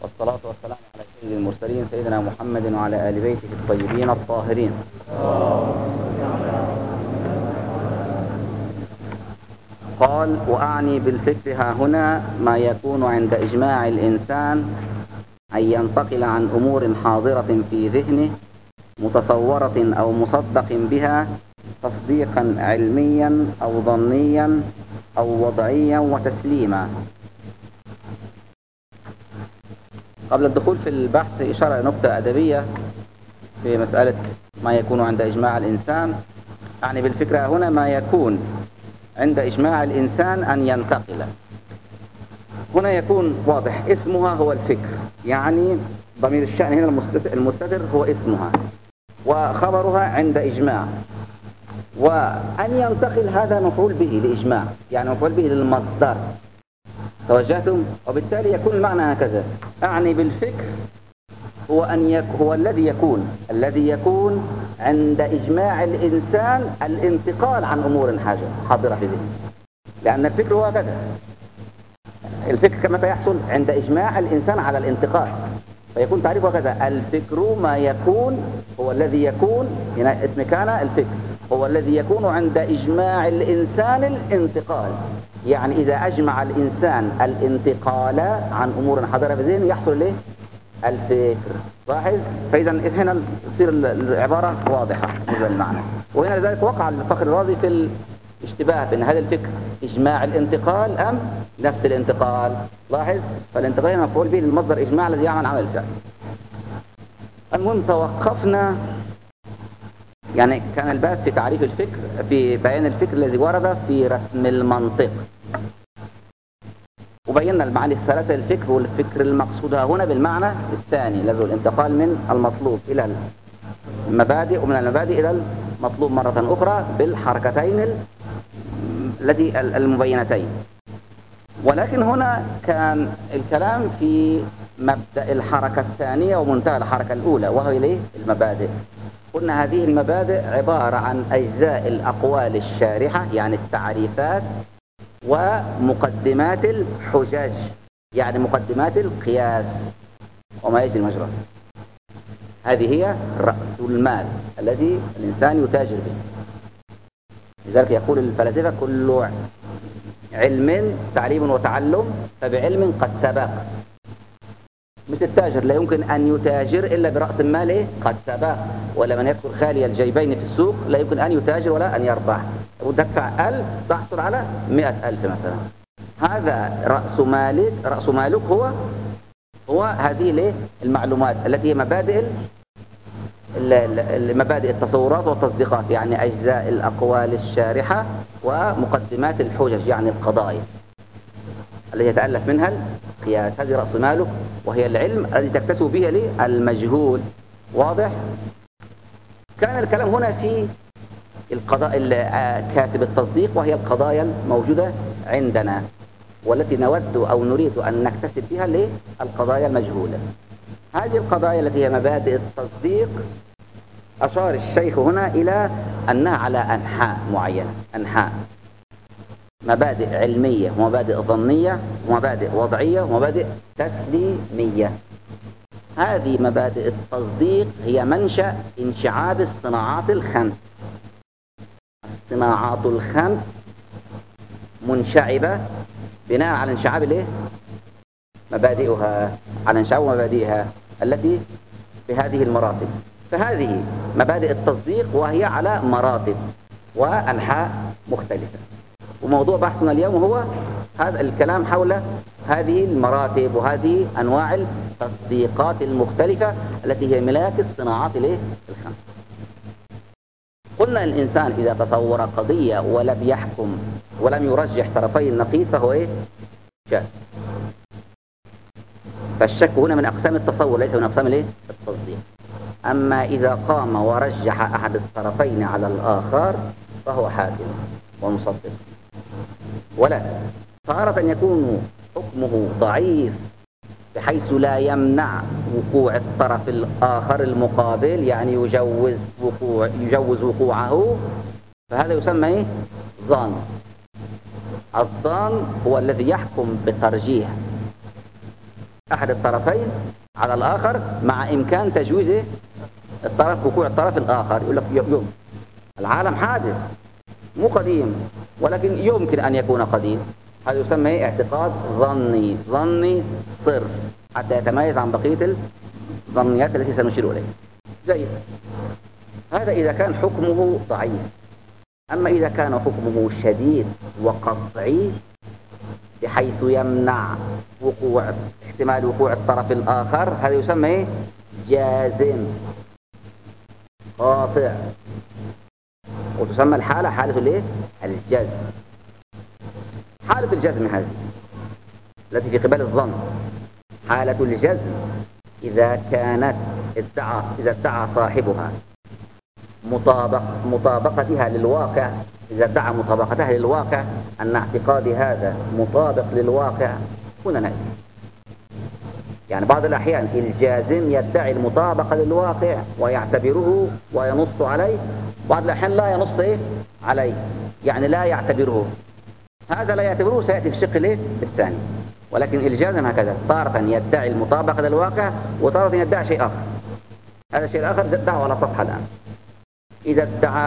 والصلاة والسلام على سيد المرسلين سيدنا محمد وعلى آل بيته الطيبين الطاهرين. قال: وأعني بالفكر ها هنا ما يكون عند إجماع الإنسان أن ينتقل عن أمور حاضرة في ذهنه متصورة أو مصدق بها تصديقا علميا أو ظنيا أو وضعيا وتسليما. قبل الدخول في البحث إشارة نقطة أدبية في مسألة ما يكون عند إجماع الإنسان. يعني بالفكرة هنا ما يكون عند إجماع الإنسان أن ينتقل. هنا يكون واضح اسمها هو الفكر، يعني ضمير الشأن هنا المستتر هو اسمها، وخبرها عند إجماع. وأن ينتقل هذا مفعول به لإجماع، يعني مفعول به للمصدر. توجهتم؟ وبالتالي يكون المعنى هكذا: أعني بالفكر هو الذي يكون عند إجماع الإنسان الانتقال عن أمور حاضرة في ذهنه، لأن الفكر هو كذا. الفكر كما يحصل عند إجماع الإنسان على الانتقال، فيكون تعريفه كذا: الفكر ما يكون هو الذي يكون، هنا اسم كان الفكر هو الذي يكون عند إجماع الإنسان الانتقال. يعني إذا أجمع الإنسان الانتقال عن أمور حاضرة في ذهنه يحصل له الفكر. لاحظ؟ فإذا هنا تصير العبارة واضحة بالنسبة للمعنى. وهنا لذلك وقع الفخر الرازي في الاشتباه بين هذا الفكر إجماع الانتقال أم نفس الانتقال. لاحظ؟ فالانتقال مفعول به للمصدر إجماع الذي يعمل عمل الفعل. المهم توقفنا، يعني كان الباب في تعريف الفكر، في بيان الفكر الذي ورد في رسم المنطق، وبينا المعاني الثلاثة للفكر. والفكر المقصود هنا بالمعنى الثاني الذي هو الانتقال من المطلوب إلى المبادئ، ومن المبادئ إلى المطلوب مرة أخرى بالحركتين التي المبينتين. ولكن هنا كان الكلام في مبدأ الحركة الثانية ومنتهى الحركة الأولى، وهي المبادئ. قلنا هذه المبادئ عبارة عن أجزاء الأقوال الشارحة، يعني التعريفات، ومقدمات الحجج، يعني مقدمات القياس وما يجري المجرى. هذه هي رأس المال الذي الإنسان يتاجر به. لذلك يقول الفلاسفة: كل علم تعليم وتعلم، فبعلم قد سبق. مثل التاجر لا يمكن أن يتاجر إلا برأس المال قد سبق، ولا من يذكر خالي الجيبين في السوق لا يمكن أن يتاجر ولا أن يربح. تدفع 1000 تحصل على 100,000 مثلا. هذا رأس مالك هو هذه المعلومات التي هي مبادئ التصورات والتصديقات، يعني أجزاء الأقوال الشارحة ومقدمات الحجج، يعني القضايا التي يتألف منها القياس. هذه رأس مالك، وهي العلم الذي تكتسب به المجهول. واضح؟ كان الكلام هنا في القضاء كاتب التصديق، وهي القضايا الموجودة عندنا والتي نود أو نريد أن نكتسب فيها القضايا المجهولة. هذه القضايا التي هي مبادئ التصديق أشار الشيخ هنا إلى أنها على أنحاء معينة، أنحاء مبادئ علمية ومبادئ ظنية ومبادئ وضعية ومبادئ تسليمية. هذه مبادئ التصديق هي منشأ انشعاب الصناعات الخمس. الصناعات الخمس منشعبة بناء على انشعاب مبادئها، على انشعاب مبادئها التي بهذه المراتب. فهذه مبادئ التصديق، وهي على مراتب وأنحاء مختلفة. وموضوع بحثنا اليوم هو هذا الكلام حول هذه المراتب وهذه أنواع التصديقات المختلفة التي هي ملاك الصناعات الخمس. قلنا الإنسان إذا تصور قضية ولم يحكم ولم يرجح طرفي النقيض فهو شك. فالشك هنا من أقسام التصور ليس من أقسام التصديق. أما إذا قام ورجح أحد الطرفين على الآخر فهو حاكم ومصدق. ولكن تارة يكون حكمه ضعيف بحيث لا يمنع وقوع الطرف الآخر المقابل، يعني يجوز وقوعه، فهذا يسمى ظن. الظن هو الذي يحكم بترجيح أحد الطرفين على الآخر مع إمكان تجويز وقوع الطرف الآخر. يقول لك يوم العالم حادث مو قديم ولكن يمكن أن يكون قديم. هذا يسمى اعتقاد ظني صرف حتى يتميز عن بقية الظنيات التي سنشير إليها. جيد. هذا إذا كان حكمه ضعيف. أما إذا كان حكمه شديد وقطعي بحيث يمنع احتمال وقوع الطرف الآخر، هذا يسمى جازم قاطع، وتسمى الحالة حالة الجزم. حالة الجزم هذه التي في قبال الظن، حالة الجزم إذا ادعى صاحبها مطابقتها للواقع، إذا ادعى مطابقتها للواقع أن اعتقاد هذا مطابق للواقع، هنا نأتي. يعني بعض الأحيان الجازم يدعي المطابقة للواقع ويعتبره وينص عليه، بعض الأحيان لا ينص عليه، يعني لا يعتبره. هذا لا يعتبره سيأتي في الشق الثاني. ولكن الجازم هكذا، تارة يدعي المطابقة للواقع وتارة يدعي شيء آخر. هذا الشيء الآخر دعوة على سطح الآن. إذا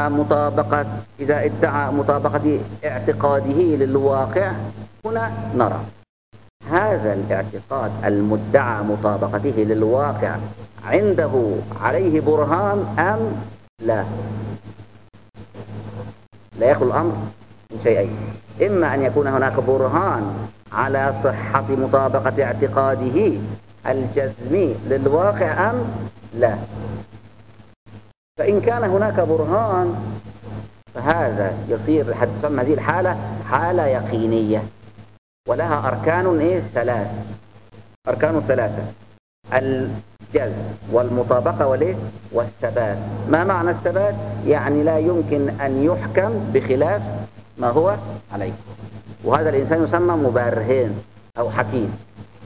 ادعى مطابقة اعتقاده للواقع، هنا نرى هذا الاعتقاد المدعى مطابقته للواقع عنده عليه برهان أم لا. لا يخلو الأمر من شيئين: إما أن يكون هناك برهان على صحة مطابقة اعتقاده الجزمي للواقع أم لا. فإن كان هناك برهان فهذا يصير حتى تسمى هذه الحالة حالة يقينية، ولها أركان أركان ثلاثة: الجزم والمطابقة والثبات. ما معنى الثبات؟ يعني لا يمكن أن يحكم بخلاف ما هو عليه، وهذا الإنسان يسمى مبرهن أو حكيم.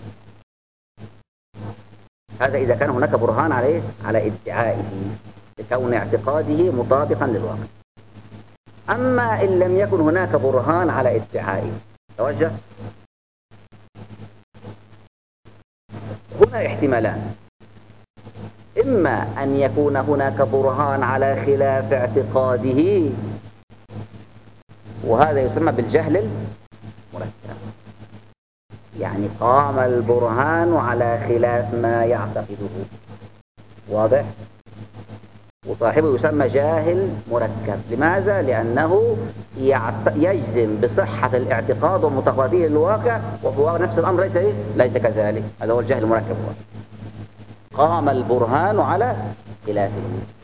هذا إذا كان هناك برهان عليه على ادعائه لكون اعتقاده مطابقا للواقع. أما إن لم يكن هناك برهان على ادعائه، توجه، هنا احتمالان: إما أن يكون هناك برهان على خلاف اعتقاده، وهذا يسمى بالجهل المركب، يعني قام البرهان على خلاف ما يعتقده. واضح؟ وصاحبه يسمى جاهل مركب. لماذا؟ لأنه يجزم بصحة الاعتقاد ومطابقته للواقع، وهو نفس الأمر ليس كذلك. هذا هو الجاهل المركب. قام البرهان على خلافه.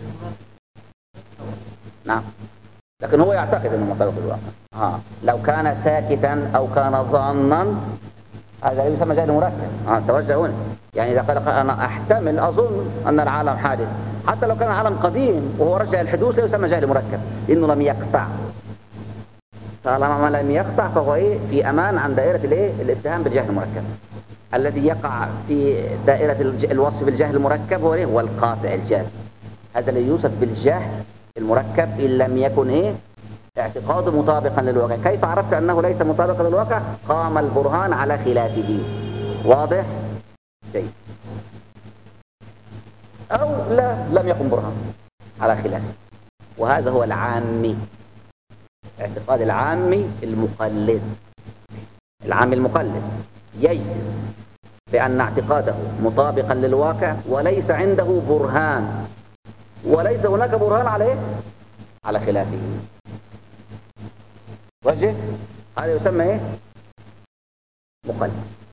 نعم، لكن هو يعتقد أنه مطابق للواقع. لو كان ساكتا أو كان ظانا، هذا يسمى جاهل مركب. توجه هنا. يعني إذا قال أنا أحتمل أظن أن العالم حادث، حتى لو كان العالم قديم وهو رجع الحدوث، يسمى جاهل مركب، لأنه لم يقطع. طالما لم يقطع فهو في أمان عن دائرة الاتهام بالجهل المركب. الذي يقع في دائرة الوصف بالجهل المركب هو القاطع الجاهل. هذا الذي يوصف بالجهل المركب إن لم يكن اعتقاده مطابقا للواقع. كيف عرفت أنه ليس مطابقا للواقع؟ قام البرهان على خلافه. واضح؟ جيد. أو لم يقم برهان على خلافه، وهذا هو العامي، اعتقاد العامي المقلد. العامي المقلد يجزم بأن اعتقاده مطابقا للواقع وليس عنده برهان، وليس هناك برهان على خلافه. وجه هذا يسمى مقلد.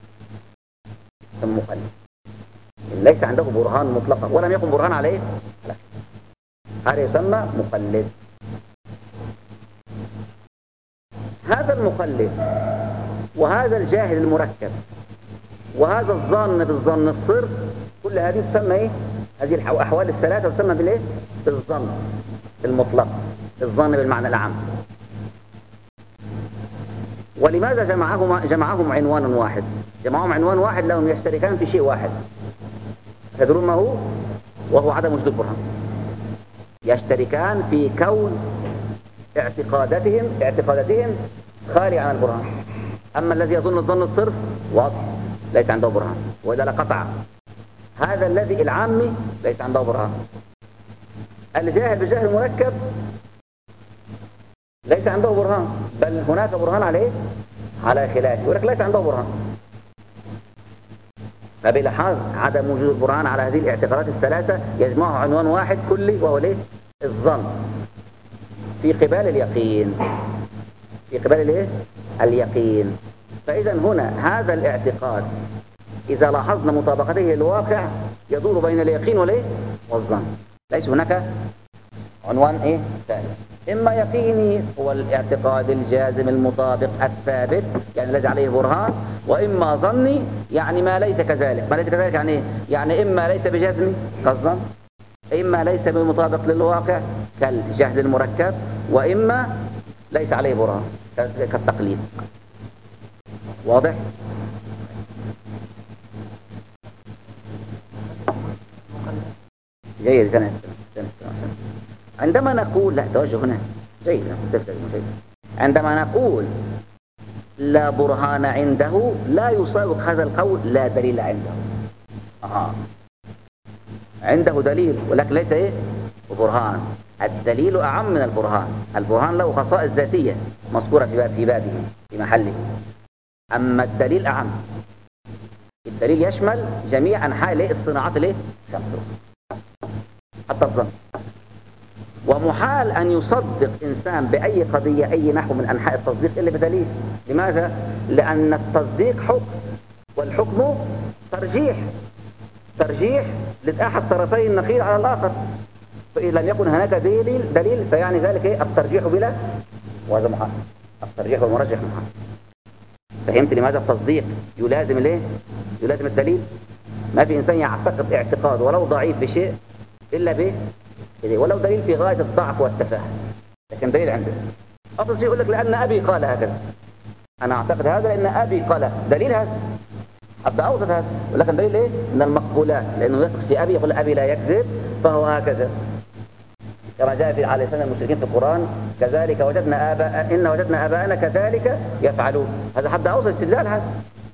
مقلد ليس عنده برهان مطلقا ولم يكن برهان عليه، هذا يسمى مقلد. هذا المقلد وهذا الجاهل المركب وهذا الظن بالظن الصرف، كل هذه تسمى هذه الأحوال الثلاثة تسمى بالظن المطلق، الظن بالمعنى العام. ولماذا جمعهم عنوان واحد؟ جمعهم عنوان واحد لهم يشتركان في شيء واحد، تدرون ما هو؟ وهو عدم وجود البرهان. يشتركان في كون اعتقاداتهم خالي عن البرهان. أما الذي يظن الظن الصرف واضح، ليس عنده برهان، وإذا لقطع هذا الذي العامي ليس عنده برهان. الجاهل بالجهل المركب ليس عنده برهان، بل هناك برهان عليه على خلافه، ولكن ليس عنده برهان. فبلاحظ عدم وجود البرهان على هذه الاعتقادات الثلاثة يجمعه عنوان واحد كلي، وهو ليه؟ الظن في قبال اليقين، في قبال الايه؟ اليقين. فإذا هنا هذا الاعتقاد إذا لاحظنا مطابقته للواقع يدور بين اليقين والايه؟ والظن. ليس هناك عنوان ايه ثالث. إما يقيني هو الاعتقاد الجازم المطابق الثابت يعني الذي عليه برهان، وإما ظني يعني ما ليس كذلك. ما ليس كذلك يعني ايه؟ يعني إما ليس بجزم كالظن، إما ليس بمطابق للواقع كالجهل المركب، وإما ليس عليه برهان كالتقليد. واضح؟ جيد. عندما نقول لا توجه هنا جيد، عندما نقول لا برهان عنده لا يساوق هذا القول لا دليل عنده. عنده دليل ولكن ليس ايه برهان. الدليل أعم من البرهان. البرهان له خصائص ذاتية مذكورة في بابه في محله، أما الدليل أعم. الدليل يشمل جميع أنحاء الصناعات حتى الظن. ومحال أن يصدق إنسان بأي قضية أي نحو من أنحاء التصديق إلا بدليل. لماذا؟ لأن التصديق حكم، والحكم ترجيح لأحد طرفي النقيض على الآخر. فإذا لم يكن هناك دليل فيعني ذلك إيه؟ الترجيح بلا، وهذا محال. الترجيح والمرجح محال. فهمت لماذا التصديق يلازم الايه؟ يلازم الدليل. ما في إنسان يعتقد اعتقاد ولو ضعيف بشيء إلا به ولو دليل في غاية الضعف والتفاهة، لكن دليل عنده. أصل شيء يقول لك لأن أبي قال هكذا، أنا أعتقد هذا لأن أبي قال، دليل هذا حتى أوسط هذا، ولكن دليل إيه؟ من المقبولات، لأنه يثق في أبي، يقول أبي لا يكذب فهو هكذا، كما جاء في على لسان المشركين في القرآن كذلك إن وجدنا آباءنا كذلك يفعلون. هذا حد أوسط استدلال. هذا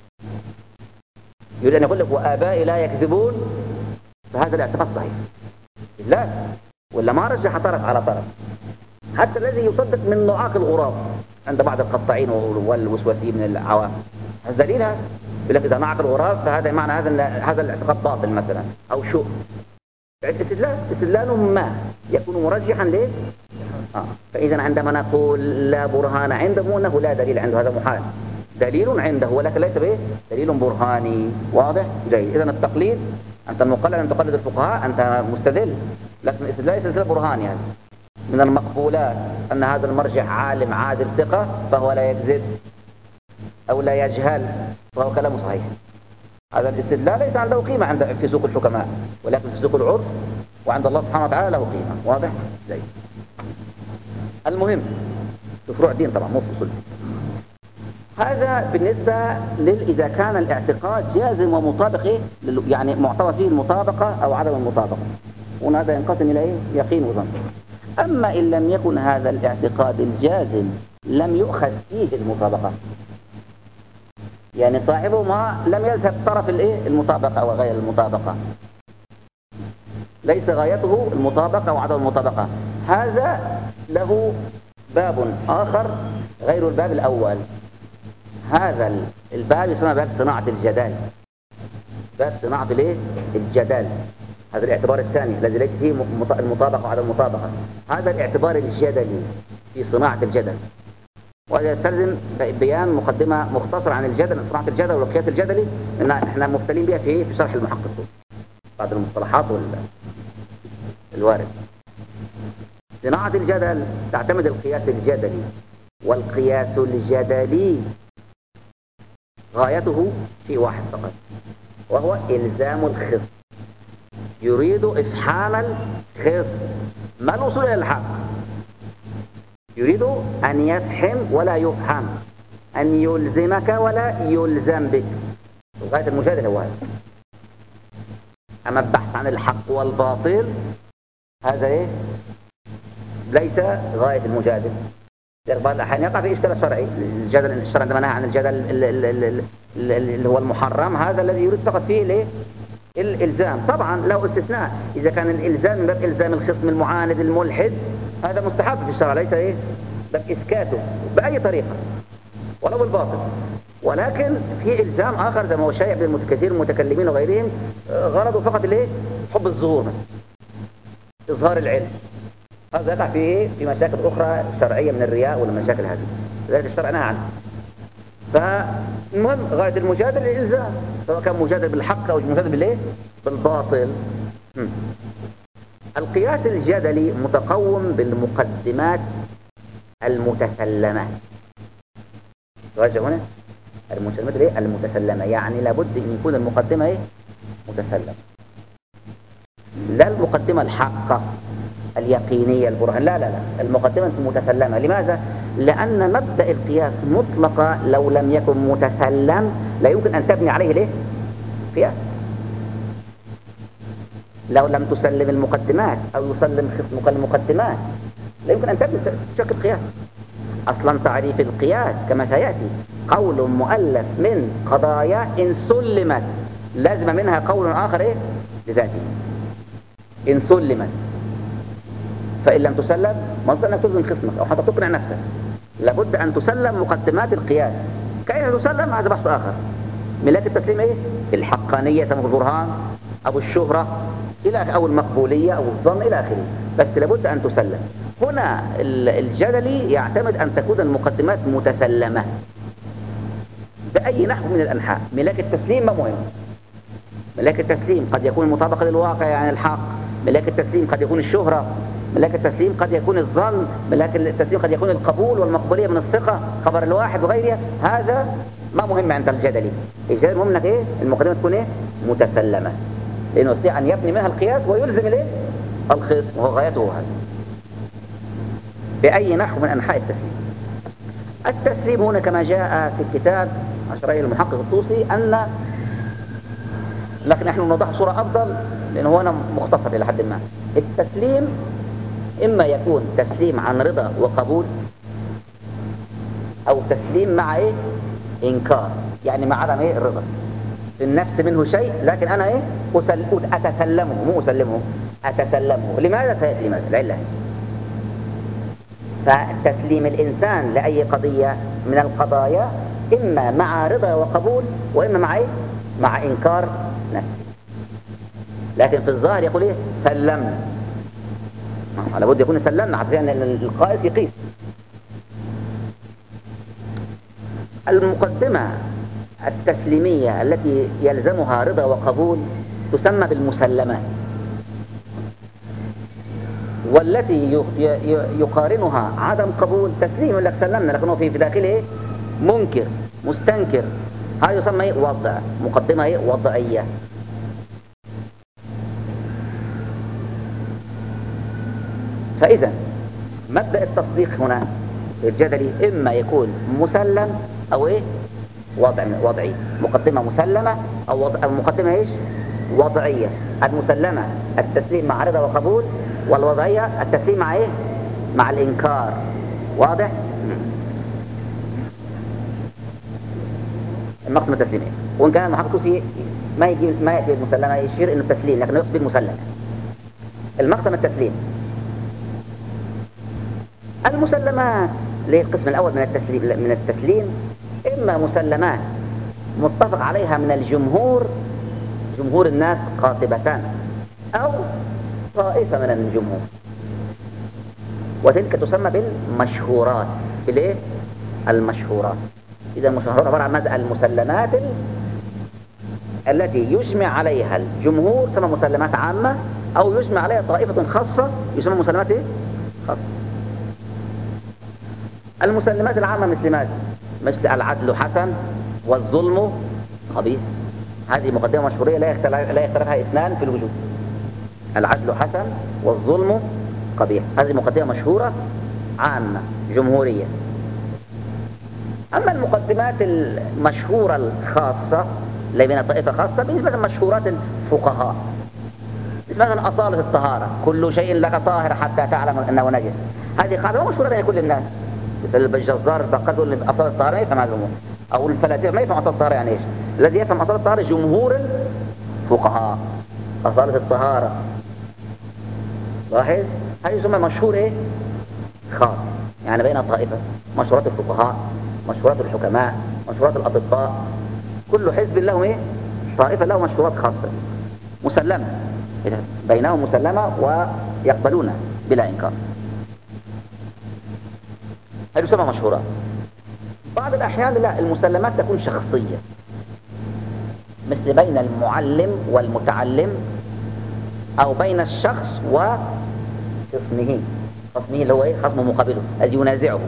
يريد أن يقول لك وآبائي لا يكذبون، فهذا الاعتقاد صحيح لا، ولا ما رجح طرف على طرف. حتى الذي يصدق من نعاق الغراب عند بعض القطاعين والوسواسيين من العوام، هذا دليل. هذا يقول لك إذا نعق الغراب فهذا معنى هذا الاعتقاد باطل مثلا أو شو. استدلال ما يكون مرجحا ليه؟ فإذا عندما نقول لا برهان عنده أنه لا دليل عنده، هذا محال. دليل عنده ولكن ليس به دليل برهاني. واضح؟ جيد. إذا التقليد أنت المقلد أن تقلد الفقهاء أنت مستدل، لكن الاستدلال ليس برهاني. يعني من المقبولات أن هذا المرجع عالم عادل ثقة فهو لا يكذب أو لا يجهل، فهو كلام صحيح. هذا الاستدلال ليس عنده قيمة في سوق الحكماء، ولكن في سوق العرف وعند الله سبحانه وتعالى له قيمة. واضح؟ زي المهم في فروع دين طبعا مو في اصول. هذا بالنسبة إذا كان الاعتقاد جازم ومطابق إيه؟ يعني معتبر فيه المطابقة أو عدم المطابقة، وهذا ينقسم إلى إيه؟ يقين وظن. أما إن لم يكن هذا الاعتقاد الجازم لم يؤخذ فيه المطابقة، يعني صاحبه ما لم يذهب طرف الايه المطابقة او غير المطابقة، ليس غايته المطابقة وعدم المطابقة، هذا له باب آخر غير الباب الأول. هذا الباب يسمى باب صناعة الجدال، باب صناعة الايه الجدال. هذا الاعتبار الثاني الذي ليس فيه المطابقة وعدم المطابقة، هذا الاعتبار الجدلي في صناعة الجدل. وهذا يستلزم بيان مقدمة مختصرة عن الجدل، صناعة الجدل والقياس الجدلي، لأن احنا مبتلين بها في شرح المحقق بعض المصطلحات والوارد. صناعة الجدل تعتمد القياس الجدلي، والقياس الجدلي غايته في واحد فقط، وهو إلزام الخصم. يريد إفحام الخصم، ما الوصول إلى الحق، يريد أن يفهم ولا يفهم، أن يلزمك ولا يلزم بك. غاية المجادلة هو هذا. أما البحث عن الحق والباطل هذا إيه؟ ليس غاية المجادلة، بعض الأحيان يقع في إشكال شرعي. الجدل الشرع عندما نهى عن الجدل اللي هو المحرم، هذا الذي يريد فقط فيه ليه الإلزام. طبعا له استثناء، إذا كان الإلزام من باب إلزام الخصم المعاند الملحد، هذا مستحب في الشرع، ليس بل إسكاته بأي طريقة ولو بالباطل. ولكن في إلزام آخر زي ما هو شائع بين كثير من المتكلمين وغيرهم، غرضه فقط حب الظهور، إظهار العلم. هذا يقع في مشاكل أخرى شرعية من الرياء والمشاكل هذه، لذلك الشرع نهى عنها. فالمهم غاية المجادل الإلزام، سواء كان مجادل بالحق أو مجادل بالباطل. القياس الجدلي متقوم بالمقدمات المتسلمة. تواجه هنا المقدمات المتسلمة، يعني لابد أن يكون المقدمة متسلمة، لا المقدمة الحقة اليقينية البرهان، لا، المقدمة المتسلمة. لماذا؟ لأن مبدأ القياس مطلقة لو لم يكن متسلم لا يمكن أن تبني عليه قياس. لو لم تسلم المقدمات أو يسلم خصمك المقدمات لا يمكن أن تبني شكل قياس. أصلا تعريف القياس كما سيأتي قول مؤلف من قضايا إن سلمت لازم منها قول آخر لذاته. إن سلمت، فإن لم تسلم مصدر أنك تلزم خصمك أو حتى تقنع نفسك، لابد أن تسلم مقدمات القياس. كيف تسلم هذا بحث آخر. ملاك التسليم الحقانية كما البرهان أو الشهرة أو المقبولية أو الظن إلى آخره، بس لابد أن تسلم. هنا الجدلي يعتمد أن تكون المقدمات متسلمة بأي نحو من الأنحاء. ملاك التسليم ما مهم. ملاك التسليم قد يكون مطابقة للواقع يعني الحق، ملاك التسليم قد يكون الشهرة، ملاك التسليم قد يكون الظن، ملاك التسليم قد يكون القبول والمقبولية من الثقة، خبر الواحد وغيرها. هذا ما مهم عند الجدلي. الجدل مهم انك المقدمة تكون متسلمة، لأنه يستطيع أن يبني منها القياس ويلزم الخصم، وهو غايته هذا بأي نحو من أنحاء التسليم. التسليم هنا كما جاء في الكتاب عشرية المحقق الطوسي لكن نحن نوضح صورة أفضل لأنه هو أنا مختصر إلى حد ما. التسليم إما يكون تسليم عن رضا وقبول، أو تسليم مع إنكار، يعني مع عدم الرضا في النفس منه شيء، لكن أنا أتسلمه، مو أسلمه، أتسلمه. لماذا؟ سيأتي لماذا؟ العلة. فتسليم الإنسان لأي قضية من القضايا إما مع رضا وقبول، وإما مع إنكار نفسه. لكن في الظاهر يقول سلمنا، على بد يكون سلمنا حتى أن القائد يقيس. المقدمة التسليمية التي يلزمها رضا وقبول تسمى بالمسلمات، والتي يقارنها عدم قبول تسليم، يقول لك سلمنا لكنه في داخله منكر مستنكر، هذا يسمى وضع، مقدمة وضعية. فإذا مبدأ التصديق هنا الجدلي إما يكون مسلم أو وضعي. مقدمة مسلمة أو مقدمة وضعية. المسلمة التسليم مع رضا وقبول، والوضعية التسليم مع الإنكار. واضح؟ المقسم التسليمي، وإن كان المحقق ما يأتي بالمسلمة، يشير إنه تسليم لكنه يقصد بالمسلمة. المقسم التسليم، المسلمات للقسم الأول من التسليم إما مسلمات متفق عليها من جمهور الناس قاطبة، أو طائفة من الجمهور، وتلك تسمى بالمشهورات. المشهورات. إذا المشهورات عبارة عن المسلمات التي يجمع عليها الجمهور تسمى مسلمات عامة، أو يجمع عليها طائفة خاصة يسمى مسلمات خاصة. المسلمات العامة مثل العدل حسن والظلم قبيح. هذه مقدمة مشهورية لا يختلفها اثنان في الوجود. العدل حسن والظلم قبيح، هذه مقدمة مشهورة عامة جمهورية. أما المقدمات المشهورة الخاصة اللي بين طائفة خاصة بالنسبة لمشهورات الفقهاء، مثلا أصالة الطهارة، كل شيء لك طاهر حتى تعلم أنه نجس، هذه قاعدة مشهورة بين كل الناس. مثل الجزار البقال يقول أصالة الطهارة ما يفهم هذا الأمور، أو الفلاتيح ما يفهم أصالة الطهارة يعني إيش. الذي يفهم أصالة الطهارة جمهور الفقهاء. أصالة الطهارة لاحظ هذه يسمى مشهور إيه؟ خاص، يعني بين طائفة، مشهورات الفقهاء، مشهورات الحكماء، مشهورات الأطباء، كل حزب له إيه؟ طائفة له مشهورات خاصة مسلمة بينهم، مسلمة ويقبلونها بلا إنكار. هذه يسمى مشهورات. بعض الأحيان لا، المسلمات تكون شخصية، مثل بين المعلم والمتعلم، أو بين الشخص وخصمه. خصمه اللي هو إيه؟ خصمه مقابله الذي ينازعه.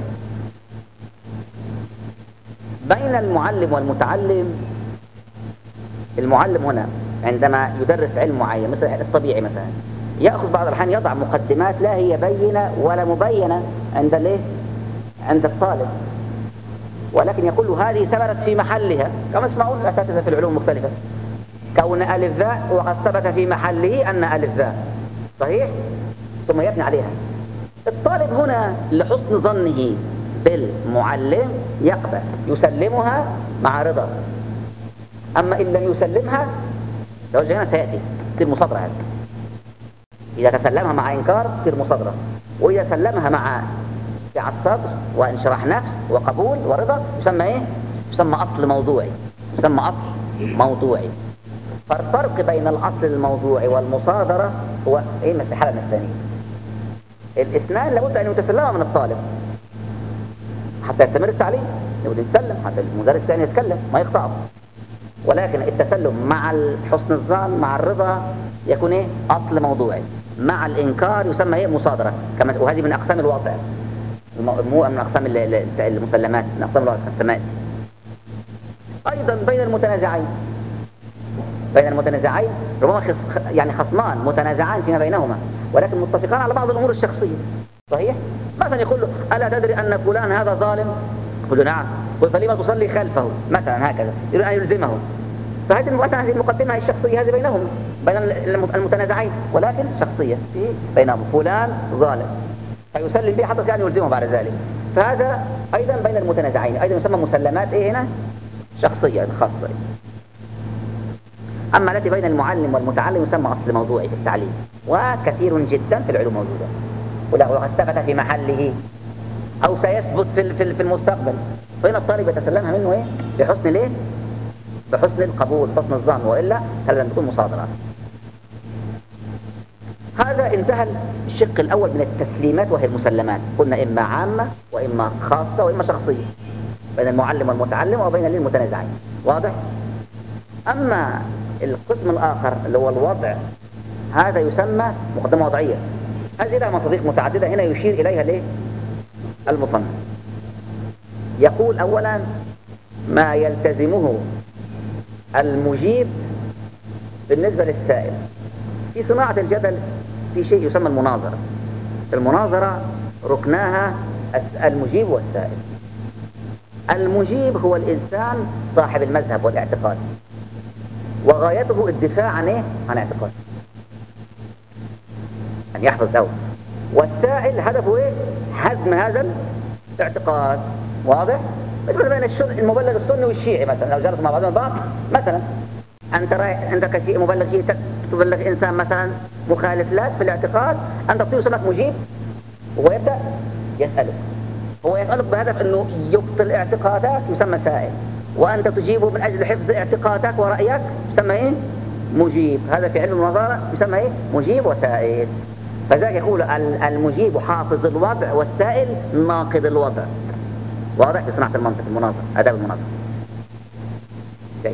بين المعلم والمتعلم، المعلم هنا عندما يدرس علم معين مثل الطبيعي مثلا، يأخذ بعض الأحيان يضع مقدمات لا هي بينة ولا مبينة عند الايه؟ عند الطالب، ولكن يقول له هذه ثبتت في محلها، كما يسمعون الأساتذة في العلوم المختلفة، كون ألف ذا وقد ثبت في محله أن ألف ذا صحيح، ثم يبني عليها. الطالب هنا لحسن ظنه بالمعلم يقبل يسلمها مع رضا، أما إن لم يسلمها لو هنا سيأتي تصير مصادرة. هذه إذا تسلمها مع إنكار تصير مصادرة، وإذا سلمها مع سعة صدر وانشراح نفس وقبول ورضا يسمى إيه؟ يسمى أصل موضوعي، يسمى أصل موضوعي. فالفرق بين الأصل الموضوعي والمصادرة هو إيه؟ مثل حالة الثانية. الاثنان لابد أن يتسلمها من الطالب حتى يستمر التعليم، لابد يتسلم حتى المدرس الثاني يتكلم ما يقطعه، ولكن التسلم مع حسن الظن مع الرضا يكون إيه؟ أصل موضوعي، مع الإنكار يسمى إيه؟ مصادرة. كما وهذه من أقسام الوضع، مو من أقسام المسلمات، من أقسام السماء. أيضا بين المتنازعين، بين المتنازعين ربما يعني خصمان متنازعان فيما بينهما ولكن متفقان على بعض الأمور الشخصية صحيح. مثلا يقول له ألا تدري أن فلان هذا ظالم؟ يقول له نعم. يقول فلما تصلي خلفه مثلا، هكذا يريد أن يلزمه. فهذه المقدمة الشخصية هذه بينهم بين المتنازعين، ولكن شخصية بينهم، فلان ظالم، فيسلم به حتى كان يلزمه بعد ذلك. فهذا أيضا بين المتنازعين، أيضا يسمى مسلمات إيه هنا؟ شخصية خاصة. أما التي بين المعلم والمتعلم يسمى أصل موضوعي في التعليم، وكثير جدا في العلوم موجودة، وله قد ثبت في محله أو سيثبت في المستقبل، فإن الطالب يتسلمها منه إيه؟ بحسن الإيه؟ بحسن القبول، بحسن الظن، وإلا فلن تكون مصادرة. هذا انتهى الشق الأول من التسليمات وهي المسلمات، قلنا إما عامة وإما خاصة وإما شخصية، بين المعلم والمتعلم وبين المتنازعين، واضح؟ أما القسم الآخر اللي هو الوضع، هذا يسمى مقدمة وضعية. هذه لها مصادق متعددة هنا يشير إليها ليه؟ المصنف يقول أولا ما يلتزمه المجيب بالنسبة للسائل. في صناعة الجدل في شيء يسمى المناظرة. المناظرة ركناها المجيب والسائل. المجيب هو الإنسان صاحب المذهب والاعتقاد، وغايته الدفاع عن إيه؟ عن اعتقاد، أن يحفظ له. والسائل هدفه إيه؟ هدم هذا الاعتقاد، واضح؟ مثل بين المبلغ السني والشيعي مثلا، لو جلسوا مع بعضهم البعض مثلا، أنت عندك شيء مبلغ شيء تبلغ إنسان مثلا مخالف لك في الاعتقاد، أنت تصير سمك مجيب، وهو يبدأ يسألك، هو يسألك بهدف أنه يبطل اعتقادك، يسمى سائل، وأنت تجيبه من أجل حفظ اعتقادك ورأيك، يسمى إيه؟ مجيب. هذا في علم المناظرة يسمى إيه؟ مجيب وسائل. فذلك يقول المجيب حافظ الوضع والسائل ناقض الوضع، واضح؟ في صناعة المنطق، المناظرة، آداب المناظرة. جيد.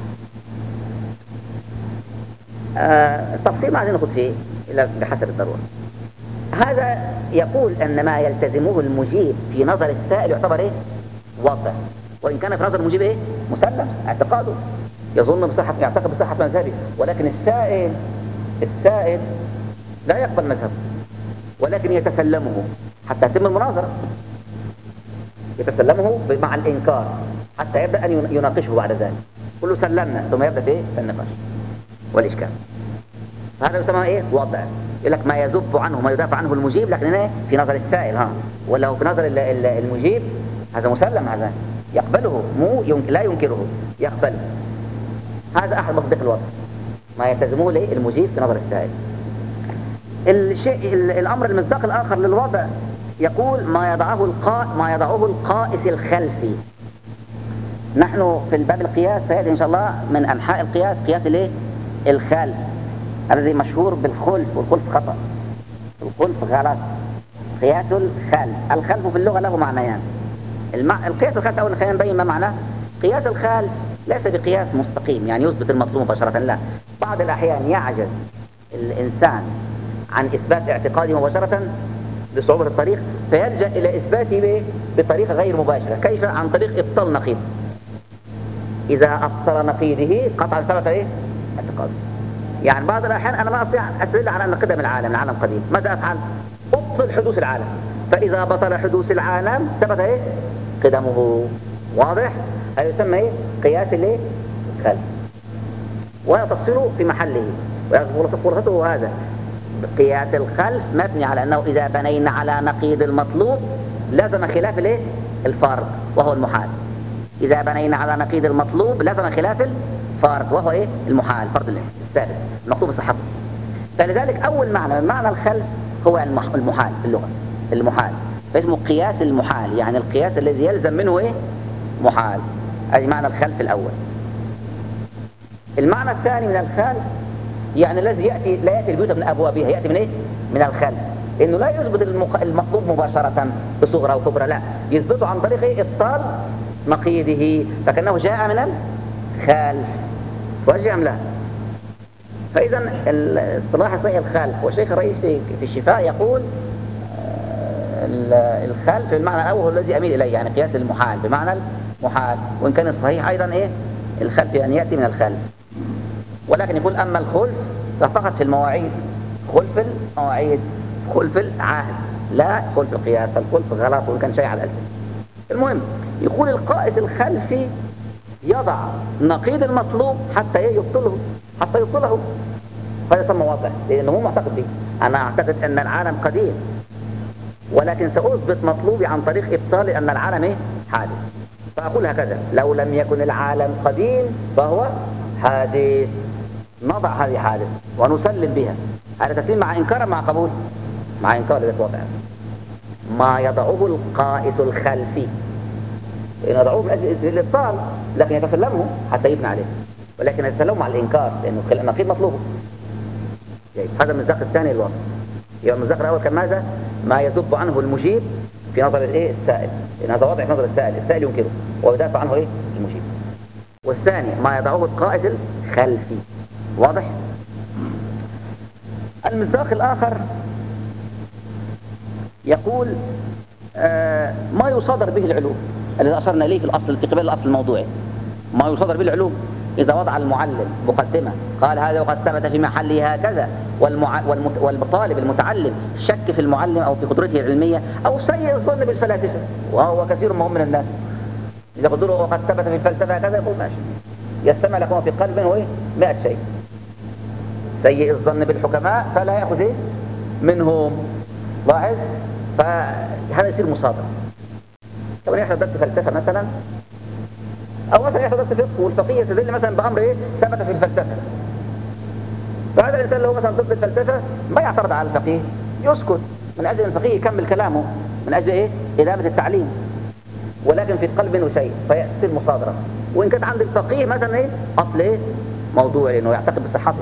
التفصيل ما عايزين ناخد فيه إلا بحسب الضرورة. هذا يقول أن ما يلتزمه المجيب في نظر السائل يعتبر إيه؟ وضع، وإن كان في نظر المجيب إيه؟ مسلم، اعتقاده يظن بصحة، يعتقد بصحة مذهبه، ولكن السائل لا يقبل مذهبه، ولكن يتسلمه حتى يتم المناظرة، يتسلمه مع الإنكار حتى يبدأ أن يناقشه بعد ذلك، كله سلمنا، ثم يبدأ في النقاش والإشكال. هذا يسمى إيه؟ وضع. يقول لك ما يذب عنه ما يدافع عنه المجيب، لكن هنا في نظر السائل ولا هو في نظر المجيب هذا مسلم، هذا يقبله لا ينكره، يقبله. هذا أحد مصدق الوضع ما يلتزمه له المجيب في نظر السائل. الأمر المصداق الآخر للوضع يقول ما يضعه القائس الخلفي. نحن في الباب القياس سيأتي إن شاء الله من أنحاء القياس قياس الخلف الذي مشهور بالخلف، والخلف خطأ، الخلف غلط. قياس الخلف في اللغة له معنيان. القياس الخلف أول خلينا نبين ما معناه. قياس الخلف ليس بقياس مستقيم يعني يثبت المطلوب مباشرة، لا، بعض الأحيان يعجز الإنسان عن إثبات اعتقاده مباشرة بصعوبة الطريق، فيلجأ إلى إثباته بطريقة غير مباشرة. كيف؟ عن طريق إبطال نقيض. إذا أبطل نقيضه قطعا ثبت اعتقاده. يعني بعض الأحيان أنا ما أستطيع أستدل على أن قدم العالم قديم، ماذا أفعل؟ أبطل حدوث العالم، فإذا بطل حدوث العالم ثبت قدمه. واضح؟ هذا يسمى قياس الخلف، وتفصيله في محله وخلاصته. هذا قياس الخلف مبني على أنه إذا بنينا على نقيض المطلوب لازم خلاف الفارق وهو المحال. إذا بنينا على نقيض المطلوب لازم خلاف الفارق وهو المحال، فرض الثابت المطلوب صحته. فلذلك أول معنى من معنى الخلف هو المحال في اللغة، المحال، فاسمه قياس المحال، يعني القياس الذي يلزم منه محال. هذا معنى الخلف الأول. المعنى الثاني من الخلف يعني الذي لا يأتي البيوت من أبوابها، يأتي من من الخلف، إنه لا يثبت المطلوب مباشرة بصغرى وكبرى، لا، يثبته عن طريق إبطال نقيضه، فكأنه جاء من الخلف. وجه أم لا؟ فإذا الاصطلاح صحيح الخلف، والشيخ الرئيس في الشفاء يقول الخلف المعنى الأول هو الذي أميل إليه، يعني قياس المحال بمعنى المحال، وإن كان الصحيح أيضا الخلف أن يأتي من الخلف. ولكن يقول أما الخلف ففقط في المواعيد، خلف المواعيد، خلف العهد، لا خلف القياس. فالخلف غلط وإن كان شيء على الألف. المهم يقول القائس الخلفي يضع نقيض المطلوب حتى يبطله، فيسمى واضح، لأنه مو معتقد به. أنا أعتقد أن العالم قديم، ولكن سأثبت مطلوبي عن طريق إبطال أن العالم حادث. فأقول هكذا: لو لم يكن العالم قديم فهو حادث، نضع هذه حادث ونسلم بها. هذا تسليم مع إنكار مع قبول؟ مع إنكار لذلك وضع ما يضعه القائس الخلفي، إن يضعوه من أجل الإبطال، لكن يتسلمه حتى يبنى عليه، ولكن يتسلمه مع الإنكار لأنه النقيض مطلوبه. هذا المصداق الثاني للوضع. يبقى المصداق الأول كان ماذا؟ ما يذب عنه المجيب في نظر السائل، لأن هذا وضع في نظر السائل ينكره ويدافع عنه المجيب. والثاني ما يضعه القائس الخلفي. واضح؟ المصداق الآخر يقول ما يصادر به العلوم الذي أشرنا إليه في الأصل، في قبل الأصل الموضوعي. ما يصادر به العلوم إذا وضع المعلم مقدمة قال هذا وقد ثبت في محله هكذا، والطالب المتعلم شك في المعلم أو في قدرته العلمية أو سيء الظن بالفلاسفة، وهو كثير من الناس، إذا قلت له وقد ثبت في الفلسفة هكذا يقول ماشي، يستمع لكم في قلبه 100 شيء. سيء الظن بالحكماء فلا يأخذ منهم. لاحظ، فهذا يصير مصادرة. طبعا يحصل درس فلسفة مثلا، أو مثلا يحصل درس فقه، والفقيه يستدل مثلا بأمر ثبت في الفلسفة، فهذا الإنسان اللي هو مثلا ضد الفلسفة ما يعترض على الفقيه، يسكت من أجل الفقيه يكمل كلامه من أجل إدامة التعليم، ولكن في قلب منه شيء فيصير مصادرة. وإن كانت عند الفقيه مثلا أصل موضوع لأنه يعتقد بصحته.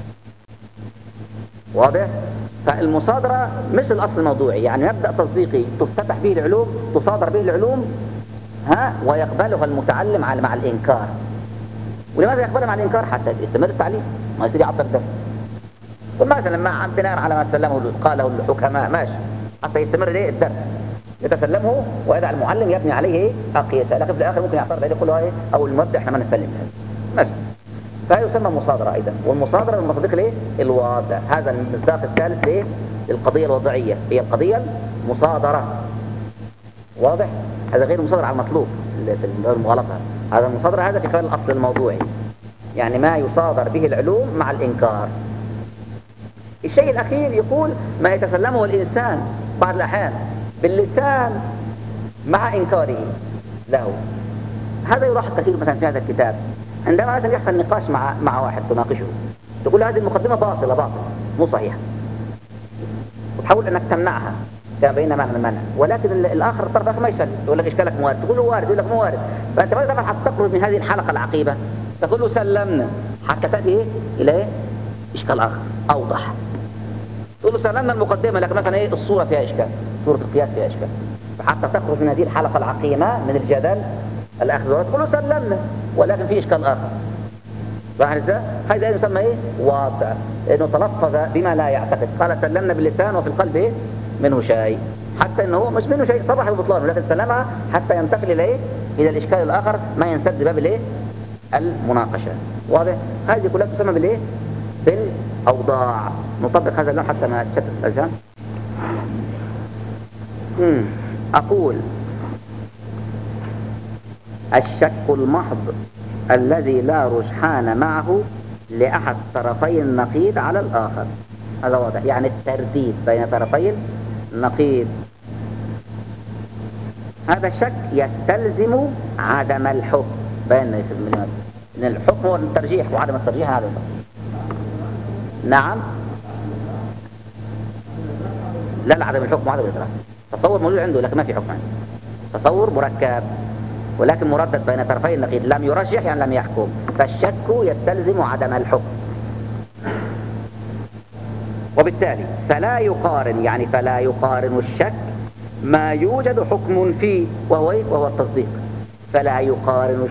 واضح؟ فالمصادرة مش الأصل الموضوعي، يعني مبدأ تصديقي تفتتح به العلوم، تصادر به العلوم، ويقبلها المتعلم مع الإنكار. ولماذا يقبلها مع الإنكار؟ حتى يستمر التعليم، ما يصير يعطل الدرس. ومثلا لما بناء على ما سلمه قاله الحكماء ماشي، حتى يستمر الدرس يتسلمه ويدع المعلم يبني عليه أقيسة، لكن في الآخر ممكن يعترض عليه يقول له أو المبدأ احنا ما نسلم ماشي. فهي يسمى مصادرة أيضا. والمصادرة المصدق الواضع. هذا المصداق الثالث للقضية الوضعية، هي القضية المصادرة. واضح؟ هذا غير مصادرة على المطلوب في المغالطة. هذا المصادرة هذا في خلال الأصل الموضوعي، يعني ما يصادر به العلوم مع الإنكار. الشيء الأخير يقول ما يتسلمه الإنسان بعض الأحيان باللسان مع إنكاره له. هذا يلاحظ كثير مثلا في هذا الكتاب، عندما مثلا يحصل نقاش مع واحد تناقشه، تقول له هذه المقدمة باطلة مو صحيحة، وتحاول أنك تمنعها كما بيننا معنى المنع، ولكن الآخر الطرف الآخر ما يسلم، يقول لك إشكالك موارد، تقول له وارد، يقول لك مو وارد. فأنت ماذا تفعل حتى تخرج من هذه الحلقة العقيبة؟ تقول له سلمنا حتى تأتي إلى إشكال آخر أوضح. تقول له سلمنا المقدمة، لكن مثلا الصورة فيها إشكال، صورة القياس فيها إشكال، فحتى تخرج من هذه الحلقة العقيمة من الجدل الأخذ، تقول له سلمنا ولكن في إشكال آخر. هذا يسمى واضع، لأنه تلفظ بما لا يعتقد، قال سلمنا باللسان وفي القلب منه شيء، حتى أنه مش منه شيء صرح ببطلانه، لكن سلمها حتى ينتقل إلى الإشكال الآخر ما ينسد باب المناقشة. واضح؟ هذه كلها تسمى بالأوضاع. نطبق هذا اللون حتى ما تشتت الأذهان. أقول الشك المحض الذي لا رجحان معه لأحد طرفي النقيض على الآخر، هذا واضح، يعني الترديد بين طرفي النقيض. هذا الشك يستلزم عدم الحكم، بين ان الحكم هو الترجيح وعدم الترجيح هذا. نعم، لا عدم الحكم وعدم الإدراك. تصور موجود عنده لكن ما في حكم عنده، تصور مركب ولكن مردد بين طرفي النقيض، لم يرجح يعني لم يحكم، فالشك يستلزم عدم الحكم. وبالتالي فلا يقارن الشك ما يوجد حكم فيه وهو التصديق. فلا يقارن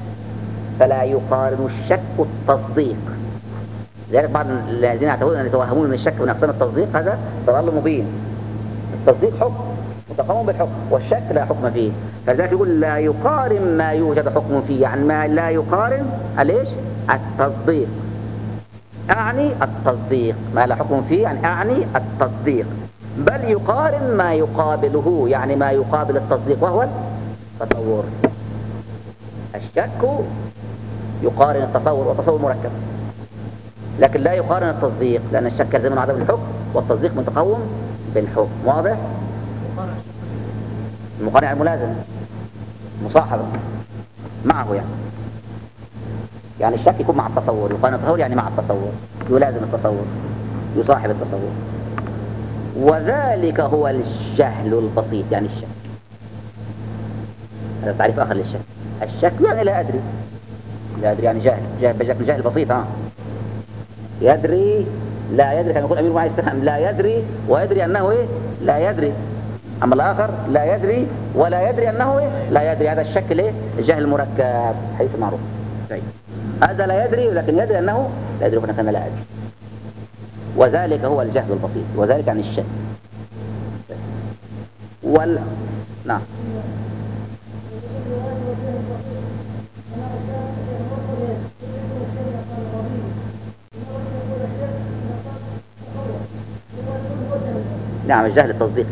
الشك التصديق. لذلك بعض الذين يتوهمون من الشك من أقسام التصديق، هذا ضلال مبين. التصديق حكم متقوم بالحكم، والشك لا حكم فيه. فلذلك يقول لا يقارن ما يوجد حكم فيه، يعني ما لا يقارن التصديق. أعني التصديق ما لا حكم فيه، يعني أعني التصديق. بل يقارن ما يقابله، يعني ما يقابل التصديق وهو التصور. الشك يقارن التصور، والتصور مركب، لكن لا يقارن التصديق، لأن الشك يلزم عدم الحكم والتصديق متقوم بالحكم. واضح؟ المقارنة الملازم مصاحبة معه، يعني الشك يكون مع التصور، يقارن التصور يعني مع التصور، يلازم التصور، يصاحب التصور. وذلك هو الجهل البسيط، يعني الشك. هذا تعريف آخر للشك. الشك يعني لا أدري يعني جهل بسيط. يدري لا يدري، كما يقول أمير معي استفهام، لا يدري ويدري أنه لا يدري. أما الآخر لا يدري ولا يدري أنه لا يدري، هذا الشك جهل مركب حيث معروف. هذا لا يدري لكن يدري أنه لا يدري، ولكن لا أدري. وذلك هو الجهل البسيط، وذلك عن الشك. نعم. نعم، الجهل التصديقي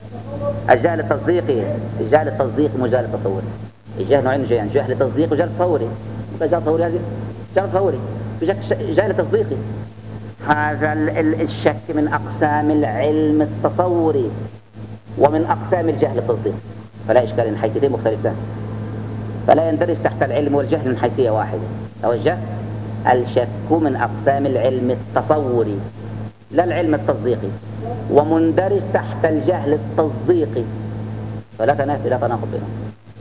مو جهل التصوري. الجهل نوعين، جهل تصديقي وجهل تصوري. جهل تصوري هذه جهل تصوري، جهل تصديقي. هذا الشك من أقسام العلم التصوري ومن أقسام الجهل التصديقي، فلا إشكال إن حيثيتين مختلفتان، فلا يندرج تحت العلم والجهل من حيثية واحدة. توجه، الشك من أقسام العلم التصوري لا العلم التصديقي، ومندرج تحت الجهل التصديقي، فلا تنافي لا تناقض بينهم.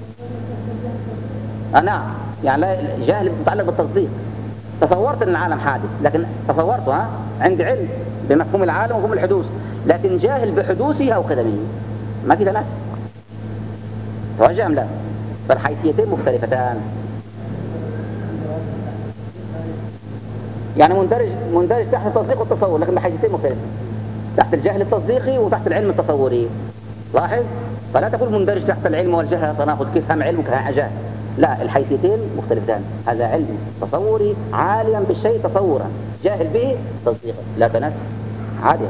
نعم، يعني لا جهل متعلق بالتصديق. تصورت ان العالم حادث، لكن تصورته عندي علم بمفهوم العالم ومفهوم الحدوث، لكن جاهل بحدوثه او قدمه، ما في تنافي. توجه ام لا؟ فالحيثيتين مختلفتان، يعني مندرج تحت التصديق والتصور، لكن بحيثيتين مختلفتين، تحت الجهل التصديقي وتحت العلم التصوري. لاحظ، فلا تقول مندرج تحت العلم والجهل تناقض، كيف هم علم وكيف جهل. لا، الحيثيتين مختلفتان، هذا علم تصوري عاليا بالشيء تصورا، جاهل به تصديقا، لا تنافي، عادي.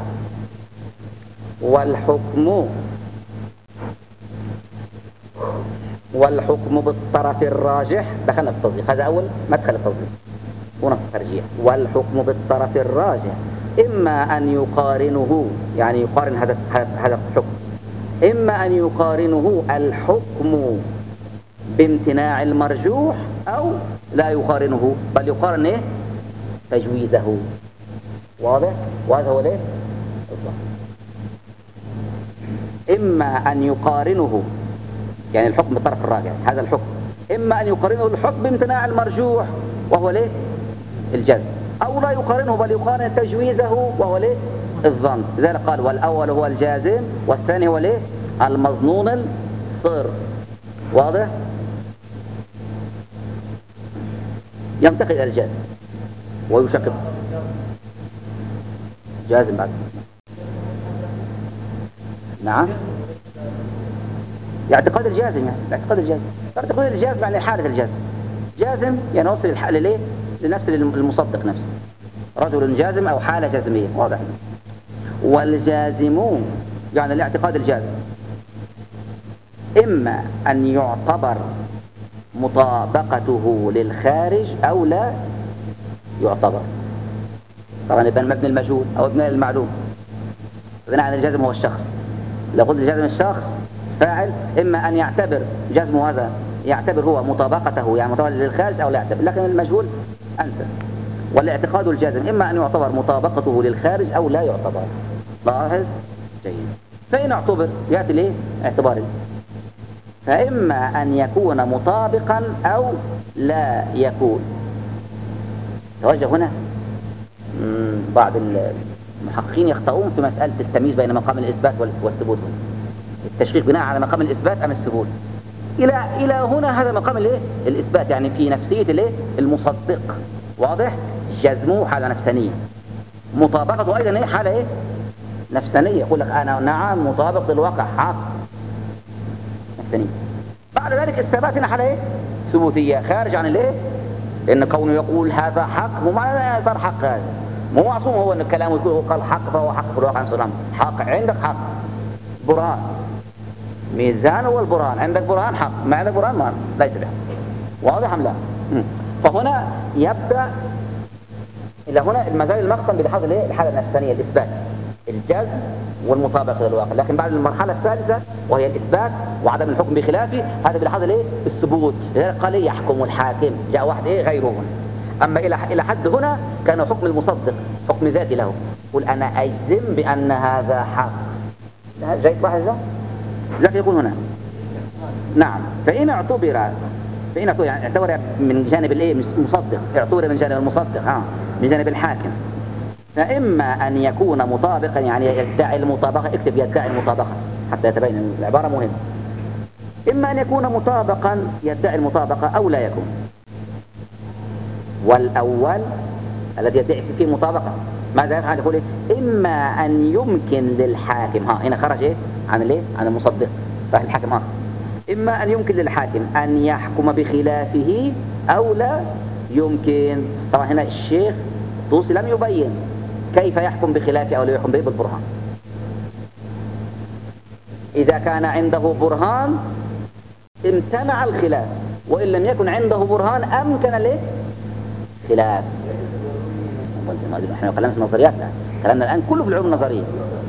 والحكم بالطرف الراجح، دخلنا في التصديق، هذا أول مدخل التصديق ونص الترجيح. والحكم بالطرف الراجح إما أن يقارنه، يعني يقارن هذا الحكم، إما أن يقارنه الحكم بامتناع المرجوح أو لا يقارنه، بل يقارن إيه؟ تجويزه. واضح؟ وهذا هو ليه؟ إما أن يقارنه، يعني الحكم بالطرف الراجع، هذا الحكم إما أن يقارنه الحكم بامتناع المرجوح وهو ليه؟ الجزم، أو لا يقارنه بل يقارن تجويزه وهو ليه؟ الظن. لذلك قال والأول هو الجازم والثاني هو ليه؟ المظنون الصر. واضح؟ ينتقل إلى الجازم ويشكل جازم بعد. نعم، اعتقاد الجازم، يعني اعتقاد الجازم يعني حالة الجازم. جازم يعني وصل الحالة ليه؟ لنفس المصدق نفسه، رجل جازم أو حالة جازمية. واضح؟ والجازمون يعني الاعتقاد الجازم إما أن يعتبر مطابقته للخارج أو لا يعتبر. طبعا يبقى مبني المجهول أو مبني المعلوم. بناء على الجازم هو الشخص. لو قلت الجازم الشخص فاعل، إما أن يعتبر جزمه هذا يعتبر هو مطابقته يعني مطابقة للخارج أو لا يعتبر، لكن المجهول أنسى. والاعتقاد الجازم إما أن يعتبر مطابقته للخارج أو لا يعتبر. لاحظ؟ جيد. فإن اعتبر يأتي ليه؟ اعتباري. فإما أن يكون مطابقا أو لا يكون. توجه هنا بعض المحققين يخطئون في مسألة التمييز بين مقام الإثبات والثبوت. التشريح بناء على مقام الإثبات أم الثبوت. إلى هنا هذا مقام الإثبات، يعني في نفسية المصدق. واضح؟ جزمه حالة نفسانية، مطابقته أيضا حالة نفسانية. يقول لك أنا نعم مطابق للواقع حق نفسانية. بعد ذلك الثبات هنا حالة ثبوتية خارج عن لأن كونه يقول هذا حق مو معنى صار حق، هذا مو معصوم هو أن الكلام يقول قال حق فهو حق في الواقع نفس الأمر. حق عندك حق برهان، ميزان هو البرهان، عندك برهان حق، ما عندك برهان ما ليس بحق. واضح أم لا؟ فهنا يبدأ إلى هنا المزال المقسم بلحاظ الحالة النفسانية الإثبات الجزم والمطابقة للواقع. لكن بعد المرحلة الثالثة وهي الإثبات وعدم الحكم بخلافه، هذا بلحاظ الثبوت. لذلك قال يحكم الحاكم، جاء واحد غيره. أما إلى حد هنا كان حكم المصدق حكم ذاتي له، يقول أنا أجزم بأن هذا حق. جاي واحد ذلك يقول هنا نعم. فإن اعتبر يعني اعتبر من جانب المصدق، اعتبر من جانب المصدق من جانب الحاكم. فإما أن يكون مطابقا يعني يدعي المطابقة، اكتب يدعي المطابقة حتى يتبين العبارة مهمة. إما أن يكون مطابقا يدعي المطابقة أو لا يكون. والأول الذي يدعي فيه مطابقة ماذا يفعل؟ يقول إما أن يمكن للحاكم، هنا خرج عن المصدق، فالحاكم إما أن يمكن للحاكم أن يحكم بخلافه أو لا يمكن. طبعا هنا الشيخ طوسي لم يبين كيف يحكم بخلافه أو لا يحكم به بالبرهان. إذا كان عنده برهان امتنع الخلاف، وإن لم يكن عنده برهان أمكن خلاف. نحن كلامنا في النظريات، كلامنا الآن كله في العلوم النظرية.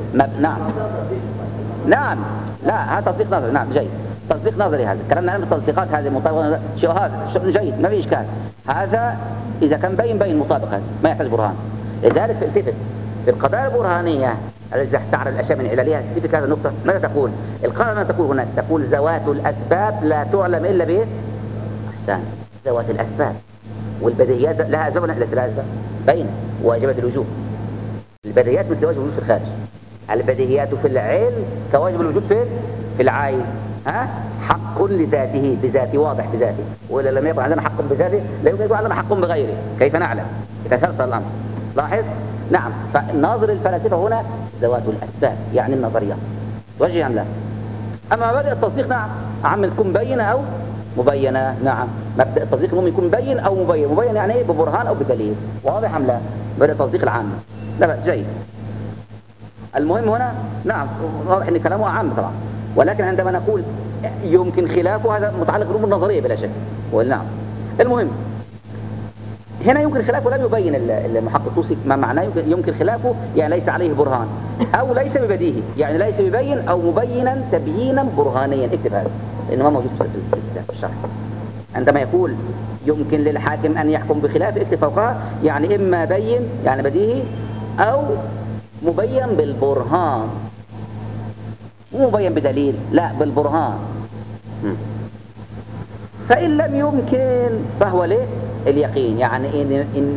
نعم لا هذا تصديق نظري. نعم جيد، تصديق نظري هذا كلامنا الآن في التصديقات هذه مطابقة شيء، هذا شيء جيد ما في إشكال. هذا إذا كان بين مطابقة ما يحتاج برهان. لذلك التفت في القضايا البرهانية التي تعرف الأشياء من عللها، تفت هذه النقطة. ماذا تقول؟ القاعدة تقول هناك تقول ذوات الأسباب لا تعلم إلا به أحسان. ذوات الأسباب والبديهيات لها زمن إلى ثلاثة بين واجبات الوجوب. البديهيات مثل واجب الوجود في الخارج، البديهيات في العلم كواجب الوجود في العين. حق لذاته بذاته واضح بذاته، وإذا لم يكن عندنا حق بذاته لا يمكن يكون عندنا حق بغيره. كيف نعلم إذا تفصل الأمر؟ لاحظ. نعم. فناظر الفلاسفة هنا ذوات الأسباب يعني النظريات توجه أم لا. أما مبدأ التصديق نعم عم تكون بينة أو مبينة. نعم مبدأ التصديق المهم يكون بين أو مبين. مبين يعني إيه؟ ببرهان أو بدليل. واضح أم لا؟ مبدأ التصديق العام لا بأس جيد. المهم هنا نعم واضح أن كلامه عام طبعا، ولكن عندما نقول يمكن خلافه هذا متعلق بالأمور النظرية بلا شك. نعم. المهم هنا يمكن خلافه، لم يبين المحقق الطوسي ما معناه يمكن خلافه، يعني ليس عليه برهان أو ليس ببديهي، يعني ليس ببين أو مبينا تبيينا برهانيا. اكتب هذا لأنه ما موجود في الكتاب في الشرح. عندما يقول يمكن للحاكم أن يحكم بخلافه اكتب فوقها يعني إما بين يعني بديهي أو مبين بالبرهان، مو مبين بدليل، لا بالبرهان. فإن لم يمكن فهو ليه اليقين، يعني إن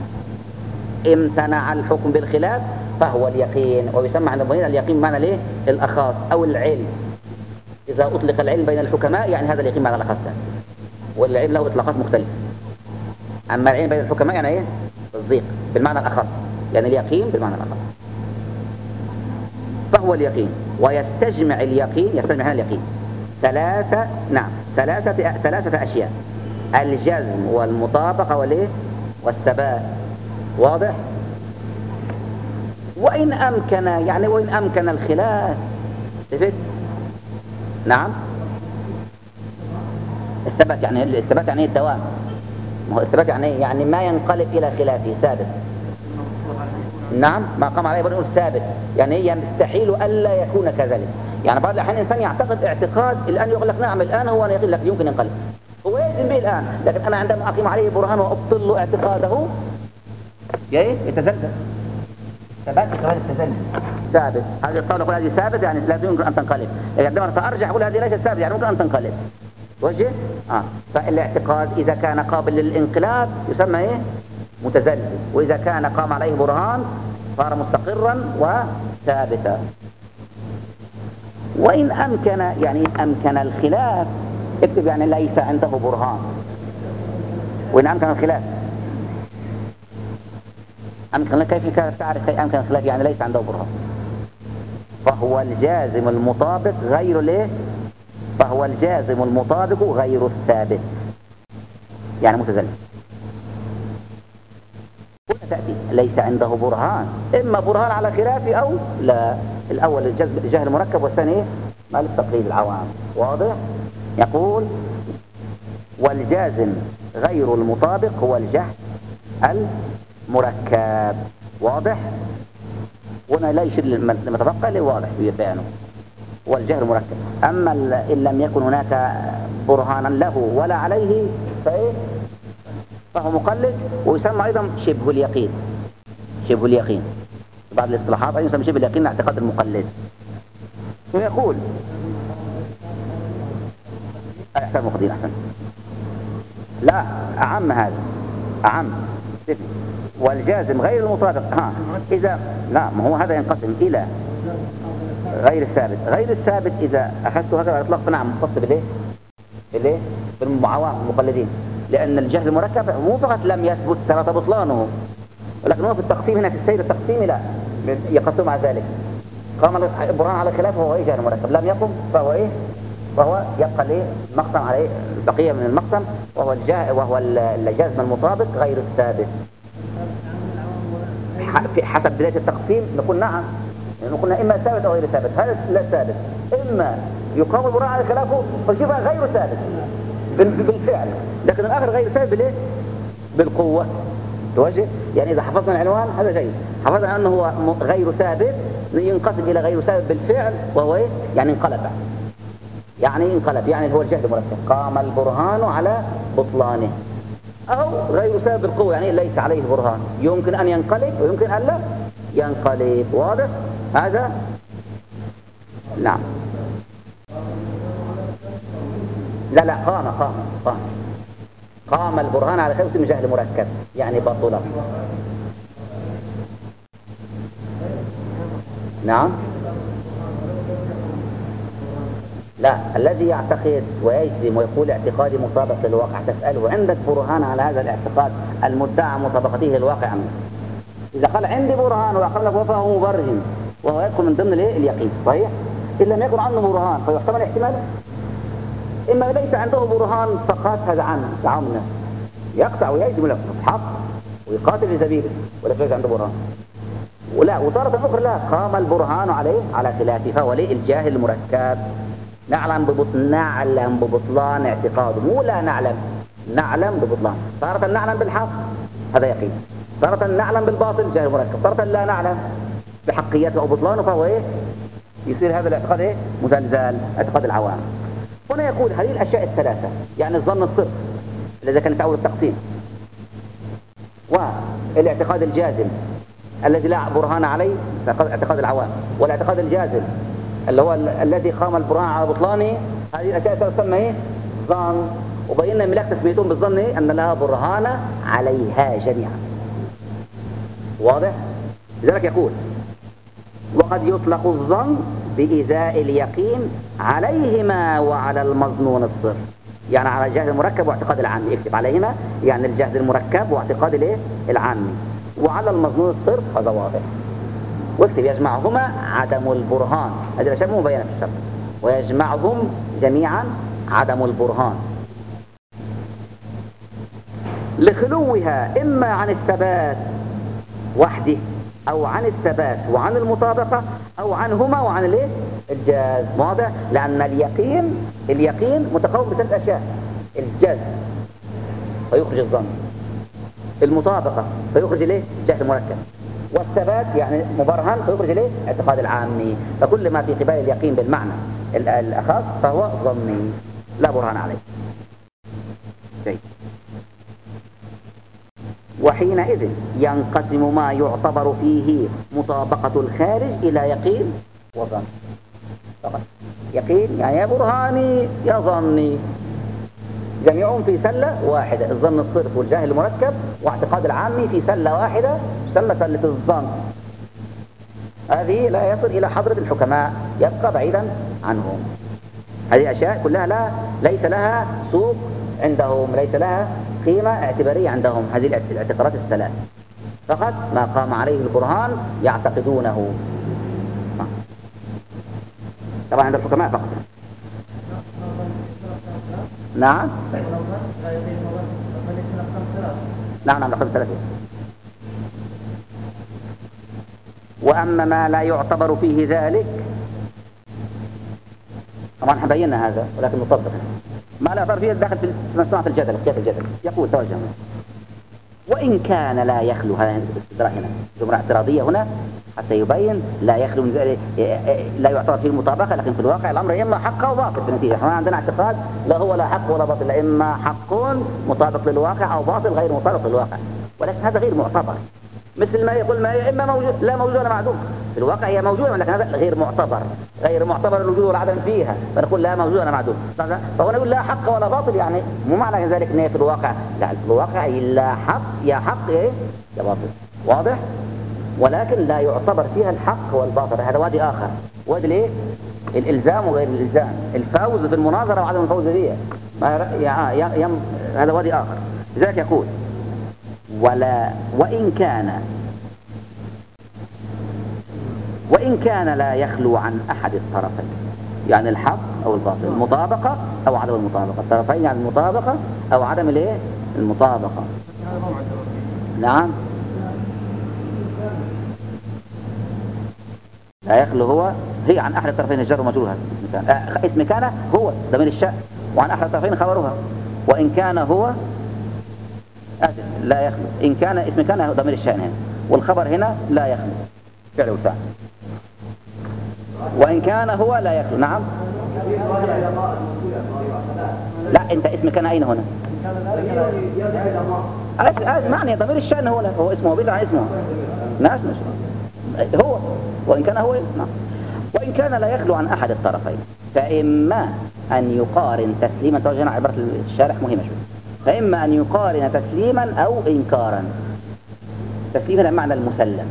امتنع الحكم بالخلاف فهو اليقين، ويسمى عند المؤمنين اليقين معنى ليه الأخاص أو العلم. إذا أطلق العلم بين الحكماء يعني هذا اليقين معنى الأخاص، والعلم له إطلاقات مختلفة. أما العلم بين الحكماء يعني إيه الضيق بالمعنى الأخص، يعني اليقين بالمعنى الأخص فهو اليقين. ويستجمع اليقين، يستجمع هنا اليقين ثلاثة أشياء: الجزم والمطابقة والإيه والثبات. واضح؟ وإن أمكن يعني وإن أمكن الخلاف تفت. نعم الثبات يعني الدوام. ما هو الثبات يعني ما ينقلب إلى خلافه ثابت. نعم ما قام عليه بنقول ثابت، يعني هي مستحيل ألا يكون كذلك. يعني بعض الأحيان الإنسان يعتقد اعتقاد الآن يقول لك نعم الآن هو يقول لك يمكن ينقلب، هو يلزم به الآن، لكن أنا عندما أقيم عليه برهان وأبطل له اعتقاده يتزلزل. ثبات كمان التزلزل ثابت. هذه الطاولة يقول هذه ثابت يعني لا يمكن أن تنقلب، عندما سأرجع أقول هذه ليست ثابت يعني ممكن أن تنقلب. وجه فالاعتقاد إذا كان قابل للانقلاب يسمى متزلزل، وإذا كان قام عليه برهان صار مستقرا وثابتا. وإن أمكن يعني أمكن الخلاف اكتب يعني ليس عنده برهان. وإن أمكن الخلاف أمكن كيف تعرف أمكن الخلاف يعني ليس عنده برهان؟ فهو الجازم المطابق غير ليه فهو الجازم المطابق غير الثابت يعني متزلزل. هنا تأتي ليس عنده برهان، إما برهان على خلافه أو لا. الأول الجهل المركب والثاني ما للتقليد العوام. واضح؟ يقول والجازم غير المطابق هو الجهل المركب. واضح؟ هنا لا يشير المتبقى اللي واضح في بيانه والجهل المركب. أما إن لم يكن هناك برهانا له ولا عليه فهو مقلد، ويسمى أيضا شبه اليقين. شبه اليقين بعض الاصطلاحات أيضا يسمى شبه اليقين اعتقاد المقلد. ويقول أحسن مقدين أحسن لا أعم هذا أعم والجازم غير المطابق إذا لا ما هو هذا ينقسم إلى غير الثابت. غير الثابت إذا أخذت هذا الإطلاق فنعم مختص بالإيه بالمعاوام المقلدين، لأن الجهل المركب مو فقط لم يثبت ثبت بطلانه، ولكن هو في التقسيم هنا في السير التقسيم لا يقسم مع ذلك. قام البرهان على خلافه وهو جهل مركب، لم يقم فهو يبقى ليه مقسم عليه بقية من المقسم وهو الجزم المطابق غير الثابت. في حسب بداية التقسيم نقول نعم، نقول إما ثابت أو غير ثابت. هذا لا ثابت، إما يقام البرهان على خلافه فالشبه غير ثابت بالفعل، لكن الآخر غير ثابت بالإيه؟ بالقوة. توجه يعني إذا حفظنا العنوان هذا جيد، حفظنا أنه هو غير ثابت ينقسم إلى غير ثابت بالفعل وهو يعني انقلب، يعني هو الجهل المركب قام البرهان على بطلانه، أو غير ثابت بالقوة يعني ليس عليه برهان يمكن أن ينقلب ويمكن أن لا ينقلب. واضح هذا؟ نعم لا قام البرهان على خلافه من جهل مركب يعني بطل. نعم لا الذي يعتقد ويجزم ويقول اعتقادي مطابق للواقع تسأله عندك برهان على هذا الاعتقاد المدعى مطابقته للواقع عنه. إذا قال عندي برهان وأقام لك فهو مبرهن وهو يدخل من ضمن اليقين صحيح. إن لم يكن عنده برهان فيحتمل احتمال إما ليس عنده برهان فقط هذا عنه يقطع ويجزم له حق ويقاتل في سبيله ولا ليس عنده برهان. ولا وطارة أخرى لا قام البرهان عليه على خلافه فهو الجاهل المركب. نعلم ببطلان اعتقاده، مو لا نعلم ببطلان. طارة نعلم بالحق هذا يقين. تارة نعلم بالباطل جهل مركب، تارة لا نعلم بحقيته أو بطلانه، فهو إيه؟ يصير هذا الاعتقاد إيه؟ مزلزل، اعتقاد العوام. هنا يقول هذه الأشياء الثلاثة، يعني الظن الصرف الذي كانت أول التقسيم، والاعتقاد الجازم الذي لا برهان عليه اعتقاد العوام، والاعتقاد الجازم اللي هو الذي قام البرهان على بطلانه، هذه الأشياء تسمى إيه؟ ظن. وبينا ملاك تثبيتون بالظن إيه؟ أن لها برهان عليها جميعا. واضح؟ لذلك يقول وقد يطلق الظن بإزاء اليقين عليهما وعلى المظنون الصرف، يعني على الجهد المركب واعتقاد العامي، اكتب عليهما يعني الجهد المركب واعتقاد الايه العامي، وعلى المظنون الصرف هذا واضح. واكتب يجمعهما عدم البرهان، هذه الأشياء مو مبينة في الشرط، ويجمعهم جميعا عدم البرهان لخلوها إما عن الثبات وحده أو عن الثبات وعن المطابقة أو عنهما وعن الايه الجاز. واضح؟ لأن اليقين متقوم بثلاث أشياء: الجاز فيخرج الظن، المطابقة فيخرج الايه الجهد المركب، والثبات يعني مبرهن فيخرج الايه اعتقاد العامي. فكل ما في قبال اليقين بالمعنى الأخص فهو ظني لا برهان عليه. جيد. وحينئذ ينقسم ما يعتبر فيه مطابقة الخارج إلى يقين وظن فقط. يقين يعني يا برهاني يا ظني، جميعهم في سلة واحدة، الظن الصرف والجاهل المركب واعتقاد العامي في سلة واحدة تسمى سلة الظن. هذه لا يصل إلى حضرة الحكماء، يبقى بعيدا عنهم. هذه أشياء كلها ليس لها سوق عندهم، ليس لها قيمة اعتبارية عندهم. هذه الاعتقادات الثلاث فقط ما قام عليه البرهان يعتقدونه. طبعا عند الحكماء فقط. نعم نعم نقسم ثلاثة. وأما ما لا يعتبر فيه ذلك، طبعا حبينا هذا ولكن نطبق ما لا يعتبر فيه داخل في صناعة الجدل، قياس الجدل. يقول توجه وإن كان لا يخلو، هذا الاستدراك هنا جملة اعتراضية هنا حتى يبين لا يخلو من ذلك، لا يعتبر فيه المطابقة، لكن في الواقع الأمر إما حق أو باطل في النتيجة. احنا عندنا اعتقاد لا هو لا حق ولا باطل، إما حق مطابق للواقع أو باطل غير مطابق للواقع، ولكن هذا غير معتبر. مثل ما يقول ما هي إما موجود لا موجود ولا معدوم، في الواقع هي موجودة ولكن هذا غير معتبر، غير معتبر الوجود والعدم فيها، فنقول لا موجود ولا معدوم. فهو نقول لا حق ولا باطل، يعني مو معنى ذلك ان هي في الواقع، لا في الواقع لا حق يا حق ايه يا باطل. واضح؟ ولكن لا يعتبر فيها الحق والباطل، هذا وادي آخر، وادي الايه الإلزام وغير الإلزام، الفوز في المناظرة وعدم الفوز فيها، هذا وادي آخر. لذلك يقول وإن كان لا يخلو عن أحد الطرفين، يعني الحق أو الباطل، المطابقة أو عدم المطابقة، الطرفين يعني المطابقة أو عدم الايه المطابقة. نعم لا يخلو هي عن أحد الطرفين الجر ومجرورها اسم كان هو ضمير الشأن، وعن أحد الطرفين خبرها. وإن كان هو لا يخلو، إن كان اسم كان ضمير الشأن هنا، والخبر هنا لا يخلو فعل وفاعل. وإن كان هو لا يخلو. نعم لا أنت اسم كان أين هنا؟ معنى ضمير الشأن هنا هو اسمه بيطلع اسمه ناس هو. وإن كان هو نعم. وإن كان لا يخلو عن أحد الطرفين فإما أن يقارن تسليما، توجهنا عبارة الشارح مهمة شوي، فإما أن يقارن تسليما أو إنكارا. تسليما معنى المسلم،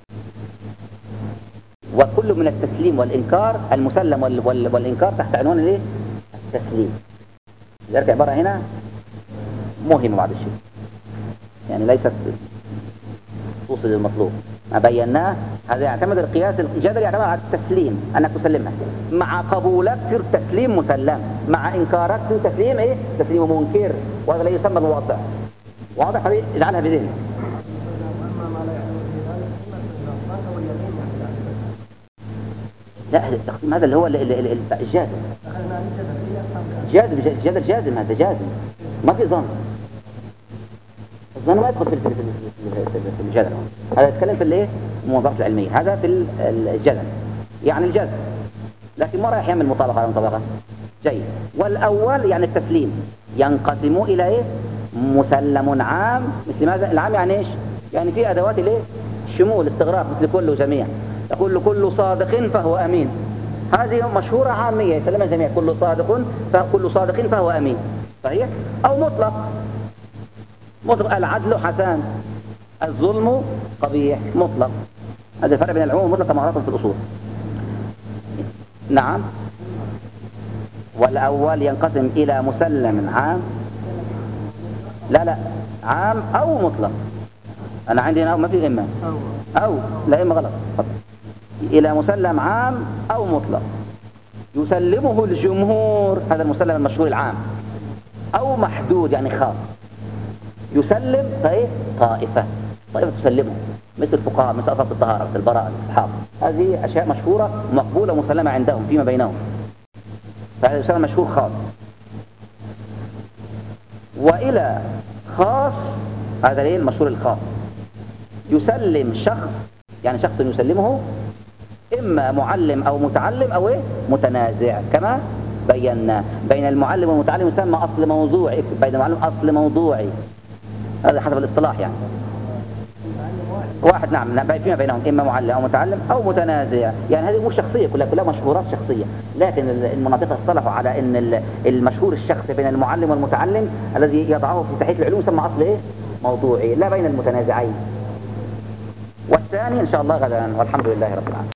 وكل من التسليم والإنكار المسلم والإنكار تحت عنوان الايه التسليم. لذلك عبارة هنا مهمة بعض الشيء، يعني ليست توصل للمطلوب. ما بيناه هذا يعتمد القياس الجدلي، يعتمد على التسليم أنك تسلمها، مع قبولك تصير تسليم مسلم، مع إنكارك تصير تسليم ايه تسليم منكر، وهذا لا يسمى الوضع. واضح؟ هذه اجعلها بذهنك. لا التقسيم هذا اللي هو الجازم، جازم هذا جازم، ما في ظن. لأنه ما يدخل في الجدل. هذا يتكلم في الايه؟ الموظفات العلمية، هذا في الجدل يعني الجدل، لكن ما رايح يعمل مطابقة على مطابقة. جيد. والأول يعني التسليم ينقسم إلى إيه؟ مسلم عام. مثل ماذا؟ العام يعني إيش؟ يعني في أدوات الإيه؟ شمول استغراق، مثل كل وجميع. يقول كل صادق فهو أمين، هذه مشهورة عامية يسلمها الجميع، كل صادق فهو أمين، صحيح؟ أو مطلق العدل حسن، الظلم قبيح، مطلق. هذا الفرق بين العموم والمطلق كما عرفتم في الأصول. نعم. والأول ينقسم إلى مسلم عام، لا عام أو مطلق. أنا عندي هنا ما في إما أو لا، إما غلط. إلى مسلم عام أو مطلق يسلمه الجمهور، هذا المسلم المشهور العام، أو محدود يعني خاص يسلم طائفة تسلمه، مثل الفقهاء، مثل أصحاب الطهارة، مثل البراءة، الصحابة. هذه أشياء مشهورة مقبولة مسلمة عندهم فيما بينهم، فهذا يسمى مشهور خاص. وإلى خاص، هذا ليه المشهور الخاص، يسلم شخص، يعني شخص يسلمه إما معلم أو متعلم أو متنازع، كما بينا. بين المعلم والمتعلم يسمى أصل موضوعي، بين المعلم أصل موضوعي، هذا حسب الاصطلاح يعني. واحد نعم فيما بينهم إما معلم أو متعلم أو متنازع، يعني هذه مو شخصية، كلها مشهورات شخصية. لكن المناطق اصطلحوا على أن المشهور الشخصي بين المعلم والمتعلم الذي يضعه في تحية العلوم يسمى أصل موضوعي، لا بين المتنازعين. والثاني إن شاء الله غدا، والحمد لله رب العالمين.